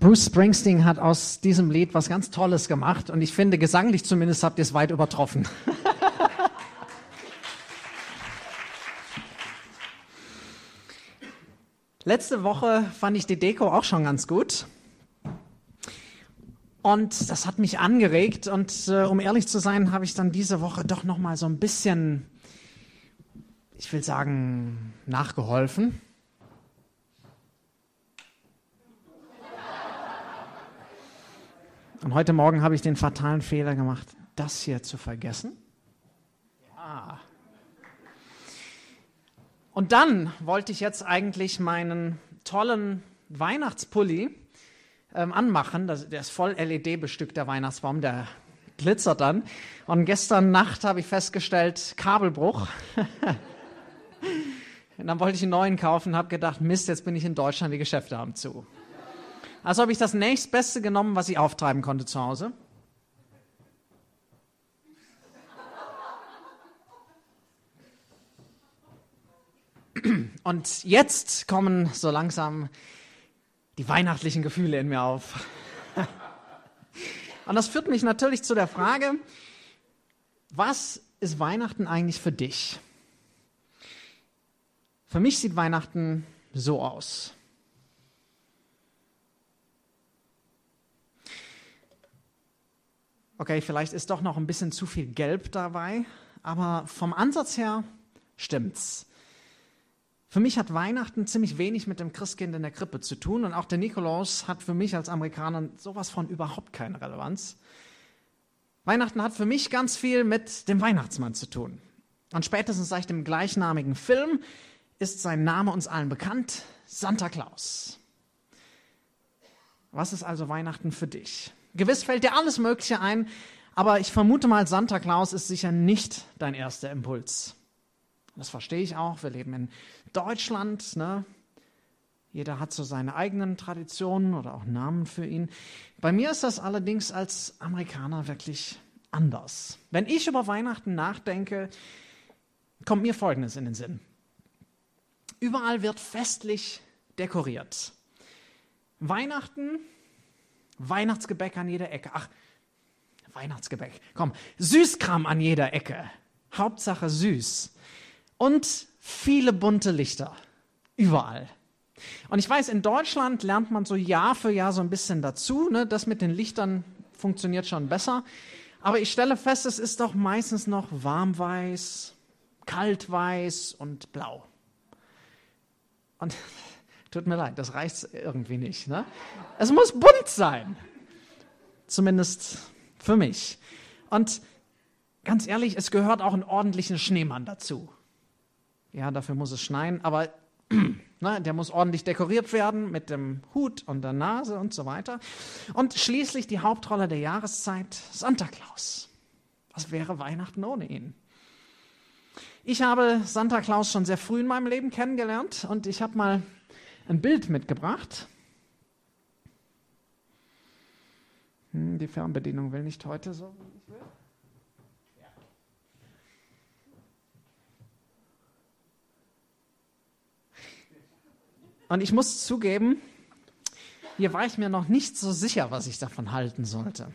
Bruce Springsteen hat aus diesem Lied was ganz Tolles gemacht und ich finde, gesanglich zumindest habt ihr es weit übertroffen. Letzte Woche fand ich die Deko auch schon ganz gut und das hat mich angeregt und um ehrlich zu sein, habe ich dann diese Woche doch noch mal so ein bisschen, ich will sagen, nachgeholfen. Und heute Morgen habe ich den fatalen Fehler gemacht, das hier zu vergessen. Ja. Und dann wollte ich jetzt eigentlich meinen tollen Weihnachtspulli anmachen. Der ist voll LED bestückt, der Weihnachtsbaum, der glitzert dann. Und gestern Nacht habe ich festgestellt, Kabelbruch. Und dann wollte ich einen neuen kaufen und habe gedacht, Mist, jetzt bin ich in Deutschland, die Geschäfte haben zu. Also habe ich das nächstbeste genommen, was ich auftreiben konnte zu Hause. Und jetzt kommen so langsam die weihnachtlichen Gefühle in mir auf. Und das führt mich natürlich zu der Frage, was ist Weihnachten eigentlich für dich? Für mich sieht Weihnachten so aus. Okay, vielleicht ist doch noch ein bisschen zu viel Gelb dabei, aber vom Ansatz her stimmt's. Für mich hat Weihnachten ziemlich wenig mit dem Christkind in der Krippe zu tun und auch der Nikolaus hat für mich als Amerikaner sowas von überhaupt keine Relevanz. Weihnachten hat für mich ganz viel mit dem Weihnachtsmann zu tun. Und spätestens seit dem gleichnamigen Film ist sein Name uns allen bekannt, Santa Claus. Was ist also Weihnachten für dich? Gewiss fällt dir alles Mögliche ein, aber ich vermute mal, Santa Claus ist sicher nicht dein erster Impuls. Das verstehe ich auch. Wir leben in Deutschland, ne? Jeder hat so seine eigenen Traditionen oder auch Namen für ihn. Bei mir ist das allerdings als Amerikaner wirklich anders. Wenn ich über Weihnachten nachdenke, kommt mir Folgendes in den Sinn. Überall wird festlich dekoriert. Weihnachten, Weihnachtsgebäck an jeder Ecke. Ach, Weihnachtsgebäck. Komm, Süßkram an jeder Ecke. Hauptsache süß. Und viele bunte Lichter. Überall. Und ich weiß, in Deutschland lernt man so Jahr für Jahr so ein bisschen dazu. Ne? Das mit den Lichtern funktioniert schon besser. Aber ich stelle fest, es ist doch meistens noch warmweiß, kaltweiß und blau. Und tut mir leid, das reicht irgendwie nicht. Ne? Es muss bunt sein. Zumindest für mich. Und ganz ehrlich, es gehört auch einen ordentlichen Schneemann dazu. Ja, dafür muss es schneien, aber ne, der muss ordentlich dekoriert werden mit dem Hut und der Nase und so weiter. Und schließlich die Hauptrolle der Jahreszeit, Santa Claus. Was wäre Weihnachten ohne ihn? Ich habe Santa Claus schon sehr früh in meinem Leben kennengelernt und ich habe mal ein Bild mitgebracht. Die Fernbedienung will nicht heute so, wie ich will. Und ich muss zugeben, hier war ich mir noch nicht so sicher, was ich davon halten sollte.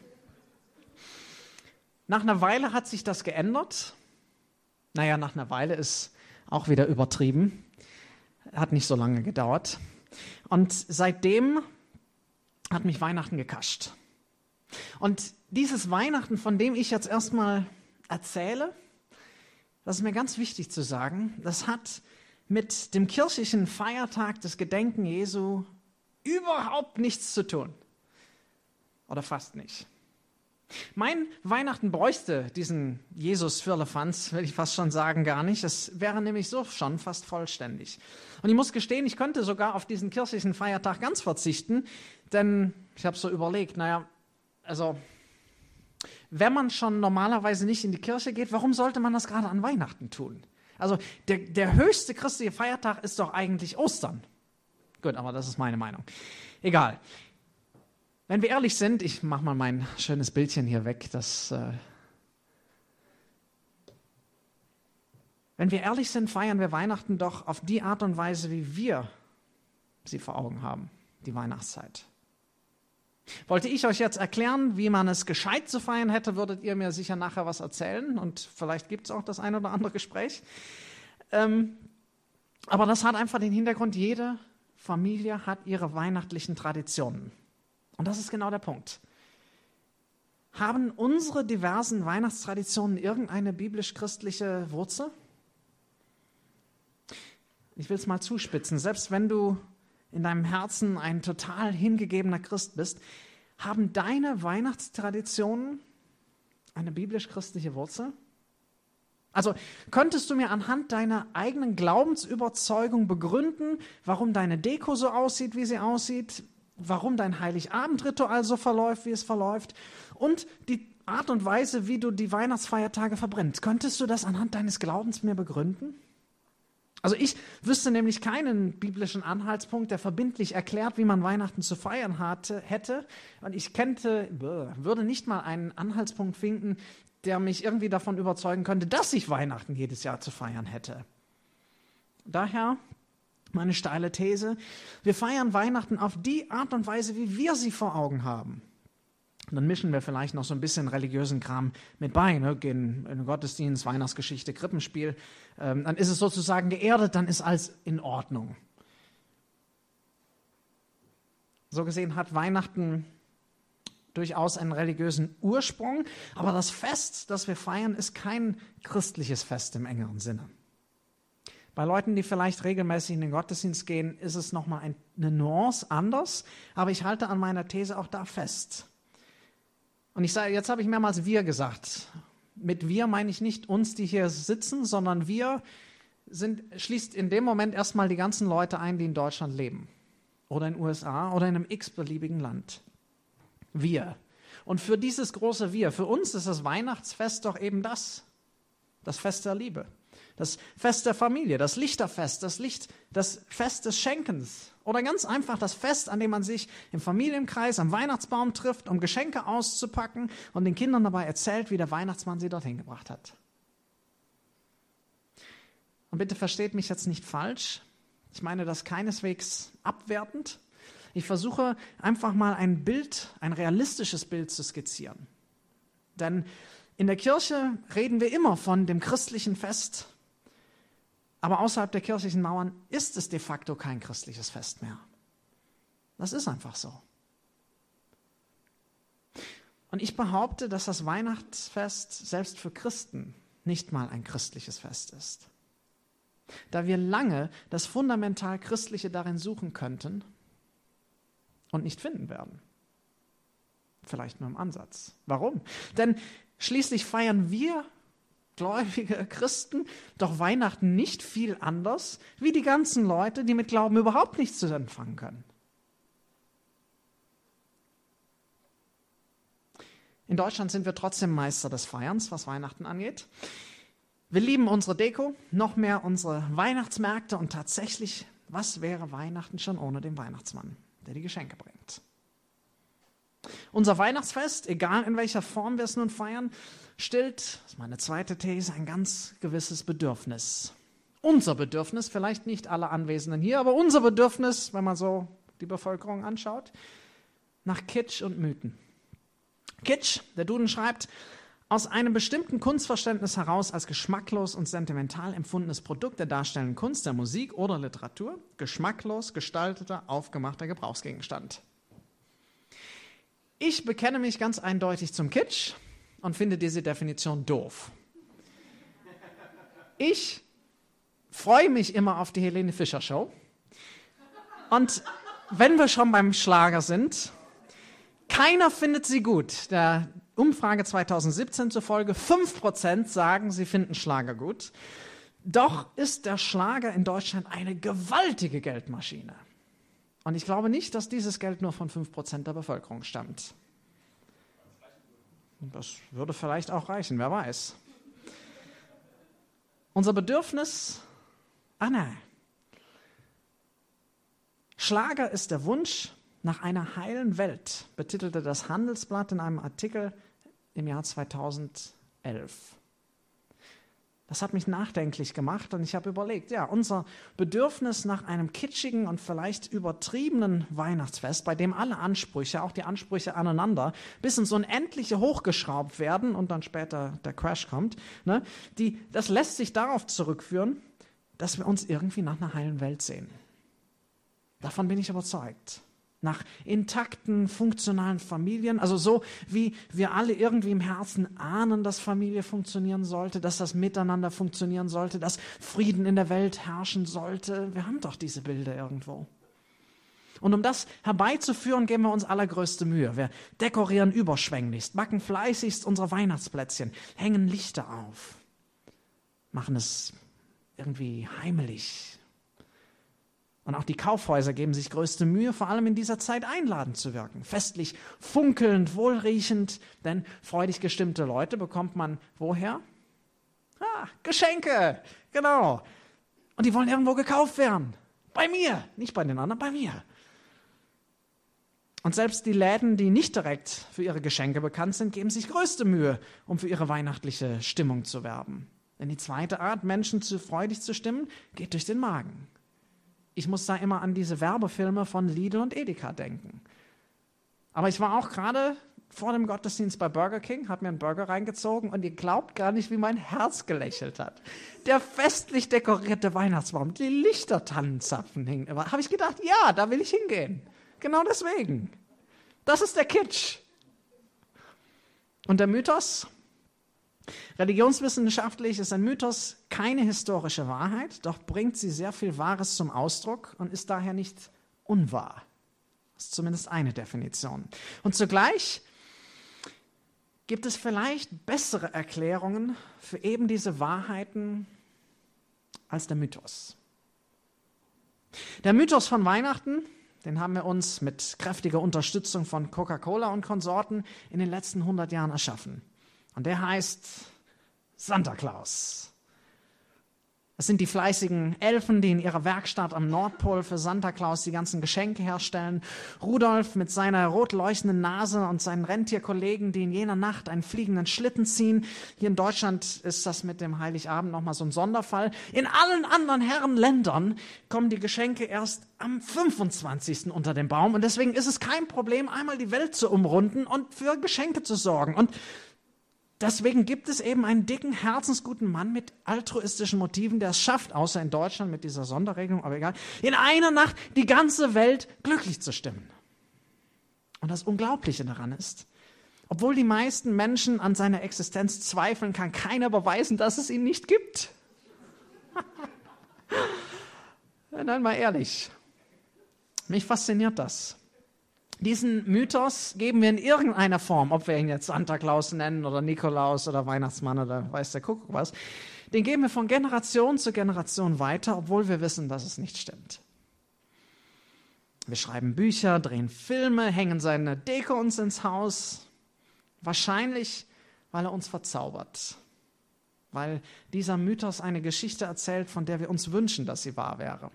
Nach einer Weile hat sich das geändert. Naja, nach einer Weile ist auch wieder übertrieben. Hat nicht so lange gedauert. Und seitdem hat mich Weihnachten gekascht. Und dieses Weihnachten, von dem ich jetzt erstmal erzähle, das ist mir ganz wichtig zu sagen, das hat mit dem kirchlichen Feiertag des Gedenken Jesu überhaupt nichts zu tun. Oder fast nicht. Mein Weihnachten bräuchte diesen Jesus-Firlefanz, will ich fast schon sagen, gar nicht. Es wäre nämlich so schon fast vollständig. Und ich muss gestehen, ich könnte sogar auf diesen kirchlichen Feiertag ganz verzichten, denn ich habe so überlegt, also wenn man schon normalerweise nicht in die Kirche geht, warum sollte man das gerade an Weihnachten tun? Also der höchste christliche Feiertag ist doch eigentlich Ostern. Gut, aber das ist meine Meinung. Egal. Wenn wir ehrlich sind, ich mache mal mein schönes Bildchen hier weg, wenn wir ehrlich sind, feiern wir Weihnachten doch auf die Art und Weise, wie wir sie vor Augen haben, die Weihnachtszeit. Wollte ich euch jetzt erklären, wie man es gescheit zu feiern hätte, würdet ihr mir sicher nachher was erzählen und vielleicht gibt es auch das ein oder andere Gespräch. Aber das hat einfach den Hintergrund, jede Familie hat ihre weihnachtlichen Traditionen. Und das ist genau der Punkt. Haben unsere diversen Weihnachtstraditionen irgendeine biblisch-christliche Wurzel? Ich will es mal zuspitzen. Selbst wenn du in deinem Herzen ein total hingegebener Christ bist, haben deine Weihnachtstraditionen eine biblisch-christliche Wurzel? Also könntest du mir anhand deiner eigenen Glaubensüberzeugung begründen, warum deine Deko so aussieht, wie sie aussieht, warum dein Heiligabendritual so verläuft, wie es verläuft und die Art und Weise, wie du die Weihnachtsfeiertage verbrennst? Könntest du das anhand deines Glaubens mir begründen? Also ich wüsste nämlich keinen biblischen Anhaltspunkt, der verbindlich erklärt, wie man Weihnachten zu feiern hätte. Und ich würde nicht mal einen Anhaltspunkt finden, der mich irgendwie davon überzeugen könnte, dass ich Weihnachten jedes Jahr zu feiern hätte. Daher meine steile These, wir feiern Weihnachten auf die Art und Weise, wie wir sie vor Augen haben. Und dann mischen wir vielleicht noch so ein bisschen religiösen Kram mit bei, ne? Gehen in den Gottesdienst, Weihnachtsgeschichte, Krippenspiel. Dann ist es sozusagen geerdet, dann ist alles in Ordnung. So gesehen hat Weihnachten durchaus einen religiösen Ursprung, aber das Fest, das wir feiern, ist kein christliches Fest im engeren Sinne. Bei Leuten, die vielleicht regelmäßig in den Gottesdienst gehen, ist es nochmal eine Nuance anders, aber ich halte an meiner These auch da fest. Und ich sage, jetzt habe ich mehrmals wir gesagt. Mit wir meine ich nicht uns, die hier sitzen, sondern wir schließt in dem Moment erstmal die ganzen Leute ein, die in Deutschland leben oder in den USA oder in einem x-beliebigen Land. Wir. Und für dieses große Wir, für uns ist das Weihnachtsfest doch eben das Fest der Liebe, das Fest der Familie, das Lichterfest, das Fest des Schenkens oder ganz einfach das Fest, an dem man sich im Familienkreis am Weihnachtsbaum trifft, um Geschenke auszupacken und den Kindern dabei erzählt, wie der Weihnachtsmann sie dorthin gebracht hat. Und bitte versteht mich jetzt nicht falsch, ich meine das keineswegs abwertend. Ich versuche einfach mal ein realistisches Bild zu skizzieren. Denn in der Kirche reden wir immer von dem christlichen Fest, aber außerhalb der kirchlichen Mauern ist es de facto kein christliches Fest mehr. Das ist einfach so. Und ich behaupte, dass das Weihnachtsfest selbst für Christen nicht mal ein christliches Fest ist. Da wir lange das fundamental Christliche darin suchen könnten und nicht finden werden. Vielleicht nur im Ansatz. Warum? Denn schließlich feiern wir gläubige Christen doch Weihnachten nicht viel anders wie die ganzen Leute, die mit Glauben überhaupt nichts zu empfangen können. In Deutschland sind wir trotzdem Meister des Feierns, was Weihnachten angeht. Wir lieben unsere Deko, noch mehr unsere Weihnachtsmärkte und tatsächlich, was wäre Weihnachten schon ohne den Weihnachtsmann, der die Geschenke bringt? Unser Weihnachtsfest, egal in welcher Form wir es nun feiern, stillt, das ist meine zweite These, ein ganz gewisses Bedürfnis. Unser Bedürfnis, vielleicht nicht alle Anwesenden hier, aber unser Bedürfnis, wenn man so die Bevölkerung anschaut, nach Kitsch und Mythen. Kitsch, der Duden schreibt, aus einem bestimmten Kunstverständnis heraus als geschmacklos und sentimental empfundenes Produkt der darstellenden Kunst, der Musik oder Literatur, geschmacklos gestalteter, aufgemachter Gebrauchsgegenstand. Ich bekenne mich ganz eindeutig zum Kitsch und finde diese Definition doof. Ich freue mich immer auf die Helene Fischer Show. Und wenn wir schon beim Schlager sind, keiner findet sie gut. Der Umfrage 2017 zufolge 5% sagen, sie finden Schlager gut. Doch ist der Schlager in Deutschland eine gewaltige Geldmaschine. Und ich glaube nicht, dass dieses Geld nur von 5% der Bevölkerung stammt. Das würde vielleicht auch reichen, wer weiß. Unser Bedürfnis, nein. Schlager ist der Wunsch nach einer heilen Welt, betitelte das Handelsblatt in einem Artikel im Jahr 2011. Das hat mich nachdenklich gemacht und ich habe überlegt, ja, unser Bedürfnis nach einem kitschigen und vielleicht übertriebenen Weihnachtsfest, bei dem alle Ansprüche, auch die Ansprüche aneinander, bis ins Unendliche hochgeschraubt werden und dann später der Crash kommt, ne, das lässt sich darauf zurückführen, dass wir uns irgendwie nach einer heilen Welt sehen. Davon bin ich überzeugt. Nach intakten, funktionalen Familien, also so wie wir alle irgendwie im Herzen ahnen, dass Familie funktionieren sollte, dass das Miteinander funktionieren sollte, dass Frieden in der Welt herrschen sollte. Wir haben doch diese Bilder irgendwo. Und um das herbeizuführen, geben wir uns allergrößte Mühe. Wir dekorieren überschwänglichst, backen fleißigst unsere Weihnachtsplätzchen, hängen Lichter auf, machen es irgendwie heimelig. Und auch die Kaufhäuser geben sich größte Mühe, vor allem in dieser Zeit einladend zu wirken. Festlich, funkelnd, wohlriechend, denn freudig gestimmte Leute bekommt man woher? Geschenke, genau. Und die wollen irgendwo gekauft werden. Bei mir, nicht bei den anderen, bei mir. Und selbst die Läden, die nicht direkt für ihre Geschenke bekannt sind, geben sich größte Mühe, um für ihre weihnachtliche Stimmung zu werben. Denn die zweite Art, Menschen freudig zu stimmen, geht durch den Magen. Ich muss da immer an diese Werbefilme von Lidl und Edeka denken. Aber ich war auch gerade vor dem Gottesdienst bei Burger King, habe mir einen Burger reingezogen und ihr glaubt gar nicht, wie mein Herz gelächelt hat. Der festlich dekorierte Weihnachtsbaum, die Lichtertannenzapfen hingen. Habe ich gedacht, ja, da will ich hingehen. Genau deswegen. Das ist der Kitsch. Und der Mythos? Religionswissenschaftlich ist ein Mythos keine historische Wahrheit, doch bringt sie sehr viel Wahres zum Ausdruck und ist daher nicht unwahr. Das ist zumindest eine Definition. Und zugleich gibt es vielleicht bessere Erklärungen für eben diese Wahrheiten als der Mythos. Der Mythos von Weihnachten, den haben wir uns mit kräftiger Unterstützung von Coca-Cola und Konsorten in den letzten 100 Jahren erschaffen. Und der heißt Santa Claus. Das sind die fleißigen Elfen, die in ihrer Werkstatt am Nordpol für Santa Claus die ganzen Geschenke herstellen. Rudolf mit seiner rot leuchtenden Nase und seinen Rentierkollegen, die in jener Nacht einen fliegenden Schlitten ziehen. Hier in Deutschland ist das mit dem Heiligabend nochmal so ein Sonderfall. In allen anderen Herrenländern kommen die Geschenke erst am 25. unter den Baum. Und deswegen ist es kein Problem, einmal die Welt zu umrunden und für Geschenke zu sorgen. Und deswegen gibt es eben einen dicken, herzensguten Mann mit altruistischen Motiven, der es schafft, außer in Deutschland mit dieser Sonderregelung, aber egal, in einer Nacht die ganze Welt glücklich zu stimmen. Und das Unglaubliche daran ist, obwohl die meisten Menschen an seiner Existenz zweifeln, kann keiner beweisen, dass es ihn nicht gibt. Nein, mal ehrlich. Mich fasziniert das. Diesen Mythos geben wir in irgendeiner Form, ob wir ihn jetzt Santa Claus nennen oder Nikolaus oder Weihnachtsmann oder weiß der Kuckuck was, den geben wir von Generation zu Generation weiter, obwohl wir wissen, dass es nicht stimmt. Wir schreiben Bücher, drehen Filme, hängen seine Deko uns ins Haus. Wahrscheinlich, weil er uns verzaubert. Weil dieser Mythos eine Geschichte erzählt, von der wir uns wünschen, dass sie wahr wäre.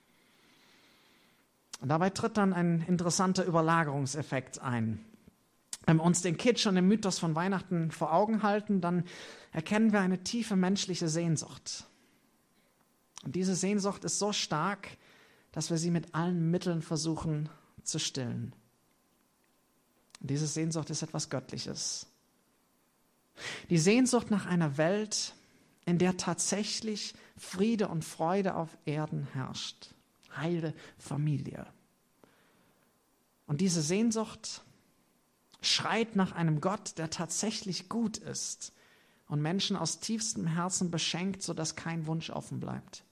Und dabei tritt dann ein interessanter Überlagerungseffekt ein. Wenn wir uns den Kitsch und den Mythos von Weihnachten vor Augen halten, dann erkennen wir eine tiefe menschliche Sehnsucht. Und diese Sehnsucht ist so stark, dass wir sie mit allen Mitteln versuchen zu stillen. Und diese Sehnsucht ist etwas Göttliches. Die Sehnsucht nach einer Welt, in der tatsächlich Friede und Freude auf Erden herrscht. Heile Familie. Und diese Sehnsucht schreit nach einem Gott, der tatsächlich gut ist und Menschen aus tiefstem Herzen beschenkt, sodass kein Wunsch offen bleibt.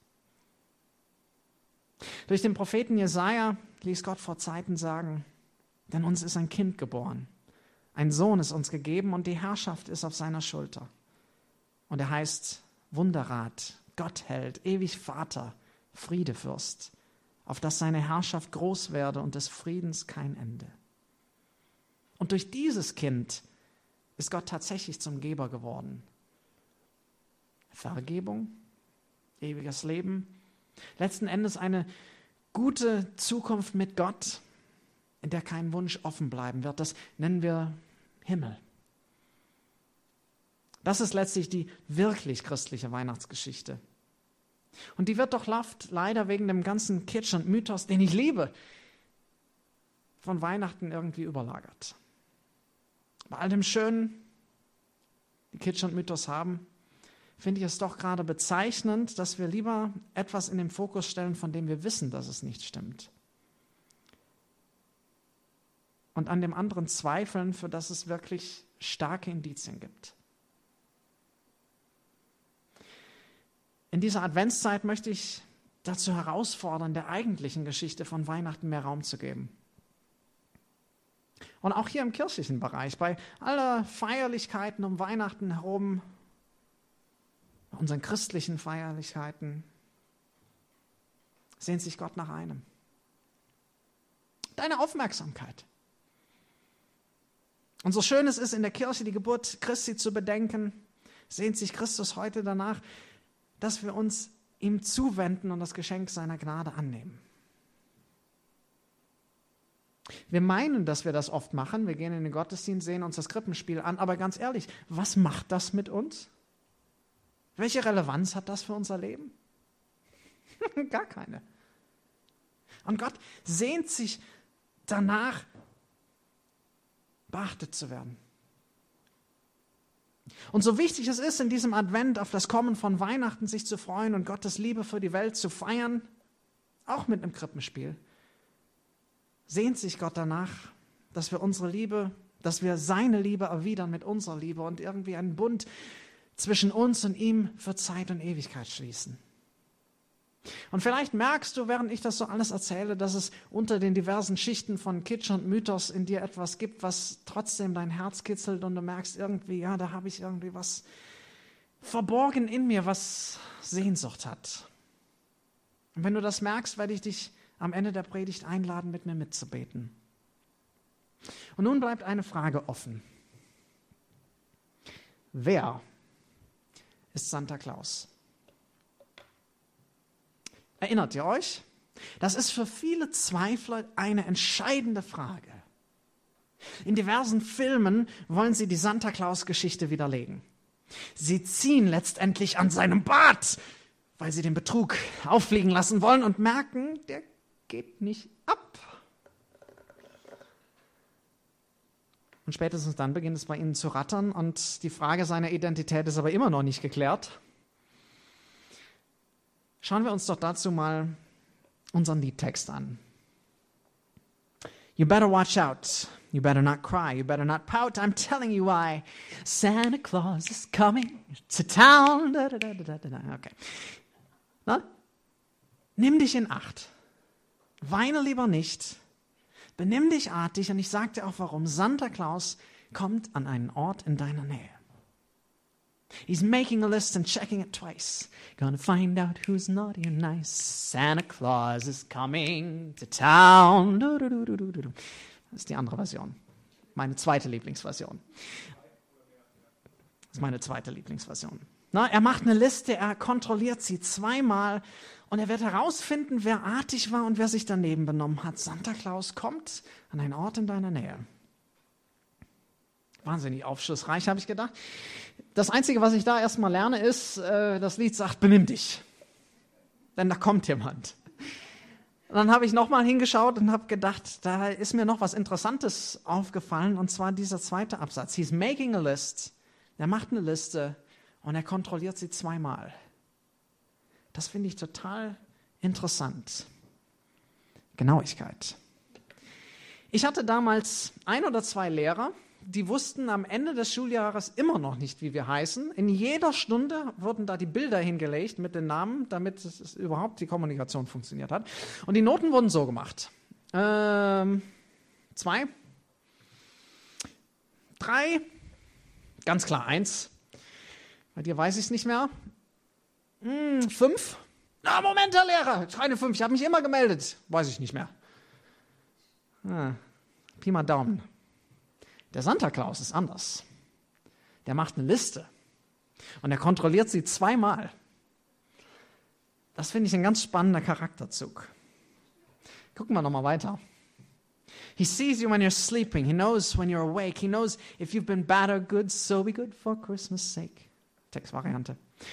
Durch den Propheten Jesaja ließ Gott vor Zeiten sagen, denn uns ist ein Kind geboren, ein Sohn ist uns gegeben und die Herrschaft ist auf seiner Schulter. Und er heißt Wunderrat, Gottheld, ewig Vater, Friedefürst, auf dass seine Herrschaft groß werde und des Friedens kein Ende. Und durch dieses Kind ist Gott tatsächlich zum Geber geworden. Vergebung, ewiges Leben, letzten Endes eine gute Zukunft mit Gott, in der kein Wunsch offen bleiben wird. Das nennen wir Himmel. Das ist letztlich die wirklich christliche Weihnachtsgeschichte. Und die wird doch leider wegen dem ganzen Kitsch und Mythos, den ich liebe, von Weihnachten irgendwie überlagert. Bei all dem Schönen, die Kitsch und Mythos haben, finde ich es doch gerade bezeichnend, dass wir lieber etwas in den Fokus stellen, von dem wir wissen, dass es nicht stimmt. Und an dem anderen zweifeln, für das es wirklich starke Indizien gibt. In dieser Adventszeit möchte ich dazu herausfordern, der eigentlichen Geschichte von Weihnachten mehr Raum zu geben. Und auch hier im kirchlichen Bereich, bei aller Feierlichkeiten um Weihnachten herum, bei unseren christlichen Feierlichkeiten, sehnt sich Gott nach einem. Deine Aufmerksamkeit. Und so schön es ist, in der Kirche die Geburt Christi zu bedenken, sehnt sich Christus heute danach, dass wir uns ihm zuwenden und das Geschenk seiner Gnade annehmen. Wir meinen, dass wir das oft machen. Wir gehen in den Gottesdienst, sehen uns das Krippenspiel an. Aber ganz ehrlich, was macht das mit uns? Welche Relevanz hat das für unser Leben? Gar keine. Und Gott sehnt sich danach, beachtet zu werden. Und so wichtig es ist, in diesem Advent auf das Kommen von Weihnachten sich zu freuen und Gottes Liebe für die Welt zu feiern, auch mit einem Krippenspiel, sehnt sich Gott danach, dass wir seine Liebe erwidern mit unserer Liebe und irgendwie einen Bund zwischen uns und ihm für Zeit und Ewigkeit schließen. Und vielleicht merkst du, während ich das so alles erzähle, dass es unter den diversen Schichten von Kitsch und Mythos in dir etwas gibt, was trotzdem dein Herz kitzelt und du merkst irgendwie, ja, da habe ich irgendwie was verborgen in mir, was Sehnsucht hat. Und wenn du das merkst, werde ich dich am Ende der Predigt einladen, mit mir mitzubeten. Und nun bleibt eine Frage offen. Wer ist Santa Claus? Erinnert ihr euch? Das ist für viele Zweifler eine entscheidende Frage. In diversen Filmen wollen sie die Santa Claus-Geschichte widerlegen. Sie ziehen letztendlich an seinem Bart, weil sie den Betrug auffliegen lassen wollen und merken, der geht nicht ab. Und spätestens dann beginnt es bei ihnen zu rattern und die Frage seiner Identität ist aber immer noch nicht geklärt. Schauen wir uns doch dazu mal unseren Liedtext an. You better watch out. You better not cry. You better not pout. I'm telling you why. Santa Claus is coming to town. Okay. Na? Nimm dich in Acht. Weine lieber nicht. Benimm dich artig. Und ich sage dir auch warum. Santa Claus kommt an einen Ort in deiner Nähe. He's making a list and checking it twice. Gonna find out who's naughty and nice. Santa Claus is coming to town. Das ist die andere Version. Meine zweite Lieblingsversion. Das ist meine zweite Lieblingsversion. Na, er macht eine Liste, er kontrolliert sie zweimal und er wird herausfinden, wer artig war und wer sich daneben benommen hat. Santa Claus kommt an einen Ort in deiner Nähe. Wahnsinnig aufschlussreich, habe ich gedacht. Das Einzige, was ich da erstmal lerne, ist, das Lied sagt, benimm dich. Denn da kommt jemand. Und dann habe ich nochmal hingeschaut und habe gedacht, da ist mir noch was Interessantes aufgefallen, und zwar dieser zweite Absatz. He's making a list. Er macht eine Liste und er kontrolliert sie zweimal. Das finde ich total interessant. Genauigkeit. Ich hatte damals 1 oder 2 Lehrer, die wussten am Ende des Schuljahres immer noch nicht, wie wir heißen. In jeder Stunde wurden da die Bilder hingelegt mit den Namen, damit es überhaupt die Kommunikation funktioniert hat. Und die Noten wurden so gemacht. 2, 3, ganz klar 1. Bei dir weiß ich es nicht mehr. 5. Na, Moment, Herr Lehrer, keine 5, ich habe mich immer gemeldet. Weiß ich nicht mehr. Pi mal Daumen. Der Santa Claus ist anders. Der macht eine Liste und er kontrolliert sie zweimal. Das finde ich ein ganz spannender Charakterzug. Gucken wir nochmal weiter. He sees you when you're sleeping. He knows when you're awake. He knows if you've been bad or good, so be good for Christmas' sake. Textvariante.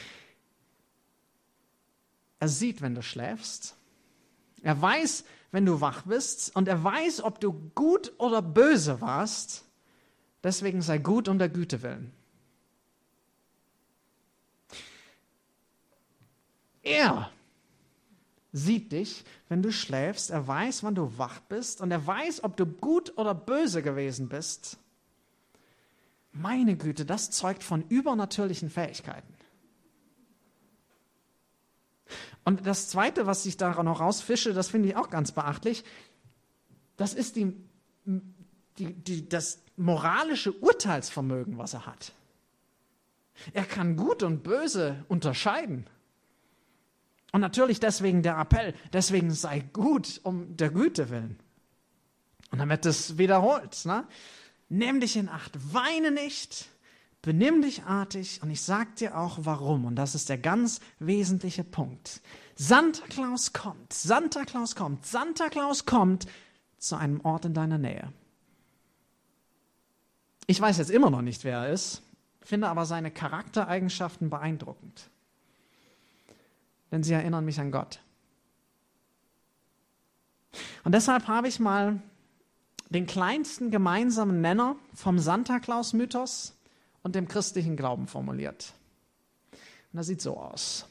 Er sieht, wenn du schläfst. Er weiß, wenn du wach bist. Und er weiß, ob du gut oder böse warst. Deswegen sei gut um der Güte willen. Er sieht dich, wenn du schläfst. Er weiß, wann du wach bist. Und er weiß, ob du gut oder böse gewesen bist. Meine Güte, das zeugt von übernatürlichen Fähigkeiten. Und das Zweite, was ich da noch rausfische, das finde ich auch ganz beachtlich, das ist das moralische Urteilsvermögen, was er hat. Er kann Gut und Böse unterscheiden. Und natürlich deswegen der Appell, deswegen sei gut um der Güte willen. Und dann wird es wiederholt. Ne? Nimm dich in Acht, weine nicht, benimm dich artig und ich sag dir auch warum. Und das ist der ganz wesentliche Punkt. Santa Claus kommt, Santa Claus kommt, Santa Claus kommt zu einem Ort in deiner Nähe. Ich weiß jetzt immer noch nicht, wer er ist, finde aber seine Charaktereigenschaften beeindruckend. Denn sie erinnern mich an Gott. Und deshalb habe ich mal den kleinsten gemeinsamen Nenner vom Santa-Claus-Mythos und dem christlichen Glauben formuliert. Und das sieht so aus.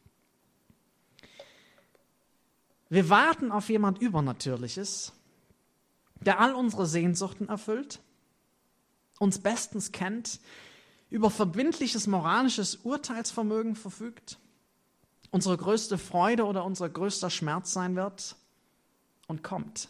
Wir warten auf jemand Übernatürliches, der all unsere Sehnsuchten erfüllt, uns bestens kennt, über verbindliches moralisches Urteilsvermögen verfügt, unsere größte Freude oder unser größter Schmerz sein wird und kommt.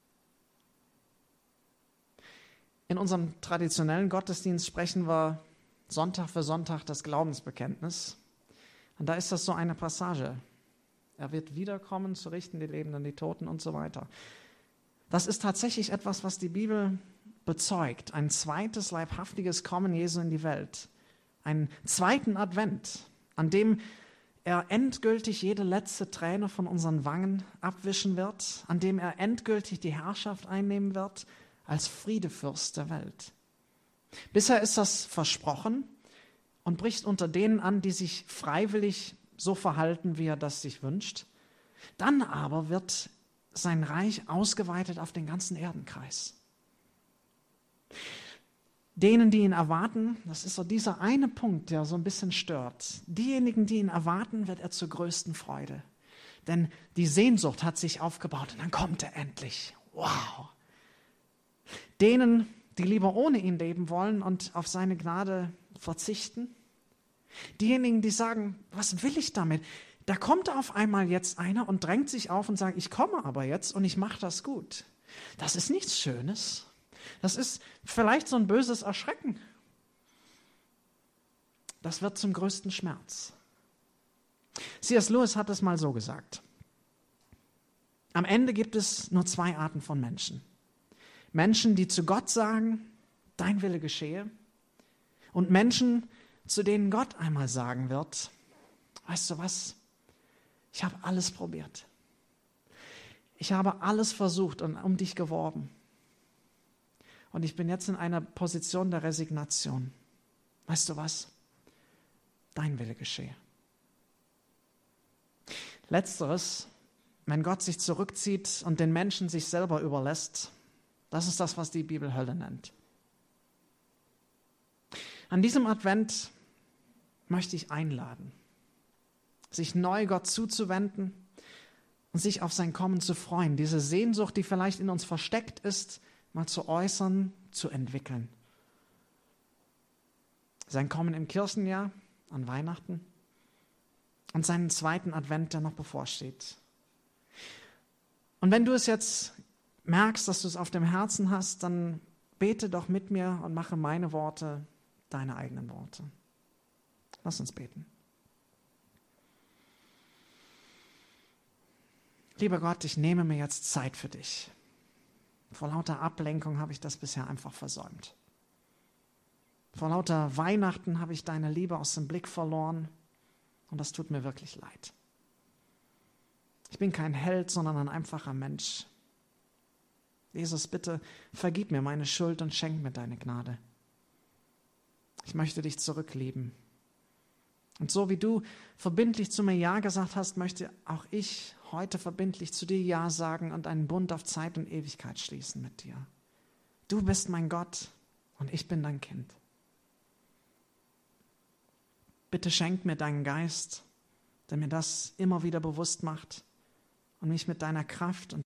In unserem traditionellen Gottesdienst sprechen wir Sonntag für Sonntag das Glaubensbekenntnis. Und da ist das so eine Passage. Er wird wiederkommen, zu richten die Lebenden, die Toten und so weiter. Das ist tatsächlich etwas, was die Bibel bezeugt. Ein zweites leibhaftiges Kommen Jesu in die Welt. Einen zweiten Advent, an dem er endgültig jede letzte Träne von unseren Wangen abwischen wird, an dem er endgültig die Herrschaft einnehmen wird als Friedefürst der Welt. Bisher ist das versprochen und bricht unter denen an, die sich freiwillig so verhalten, wie er das sich wünscht. Dann aber wird sein Reich ausgeweitet auf den ganzen Erdenkreis. Denen, die ihn erwarten, das ist so dieser eine Punkt, der so ein bisschen stört. Diejenigen, die ihn erwarten, wird er zur größten Freude. Denn die Sehnsucht hat sich aufgebaut und dann kommt er endlich. Wow! Denen, die lieber ohne ihn leben wollen und auf seine Gnade verzichten. Diejenigen, die sagen, was will ich damit? Da kommt auf einmal jetzt einer und drängt sich auf und sagt, ich komme aber jetzt und ich mache das gut. Das ist nichts Schönes. Das ist vielleicht so ein böses Erschrecken. Das wird zum größten Schmerz. C.S. Lewis hat es mal so gesagt. Am Ende gibt es nur zwei Arten von Menschen. Menschen, die zu Gott sagen, dein Wille geschehe. Und Menschen, zu denen Gott einmal sagen wird, weißt du was, ich habe alles probiert. Ich habe alles versucht und um dich geworben. Und ich bin jetzt in einer Position der Resignation. Weißt du was? Dein Wille geschehe. Letzteres, wenn Gott sich zurückzieht und den Menschen sich selber überlässt, das ist das, was die Bibel Hölle nennt. An diesem Advent möchte ich einladen, sich neu Gott zuzuwenden und sich auf sein Kommen zu freuen. Diese Sehnsucht, die vielleicht in uns versteckt ist, mal zu äußern, zu entwickeln. Sein Kommen im Kirchenjahr, an Weihnachten und seinen zweiten Advent, der noch bevorsteht. Und wenn du es jetzt merkst, dass du es auf dem Herzen hast, dann bete doch mit mir und mache meine Worte deine eigenen Worte. Lass uns beten. Lieber Gott, ich nehme mir jetzt Zeit für dich. Vor lauter Ablenkung habe ich das bisher einfach versäumt. Vor lauter Weihnachten habe ich deine Liebe aus dem Blick verloren und das tut mir wirklich leid. Ich bin kein Held, sondern ein einfacher Mensch. Jesus, bitte vergib mir meine Schuld und schenk mir deine Gnade. Ich möchte dich zurücklieben. Und so wie du verbindlich zu mir Ja gesagt hast, möchte auch ich heute verbindlich zu dir Ja sagen und einen Bund auf Zeit und Ewigkeit schließen mit dir. Du bist mein Gott und ich bin dein Kind. Bitte schenk mir deinen Geist, der mir das immer wieder bewusst macht und mich mit deiner Kraft und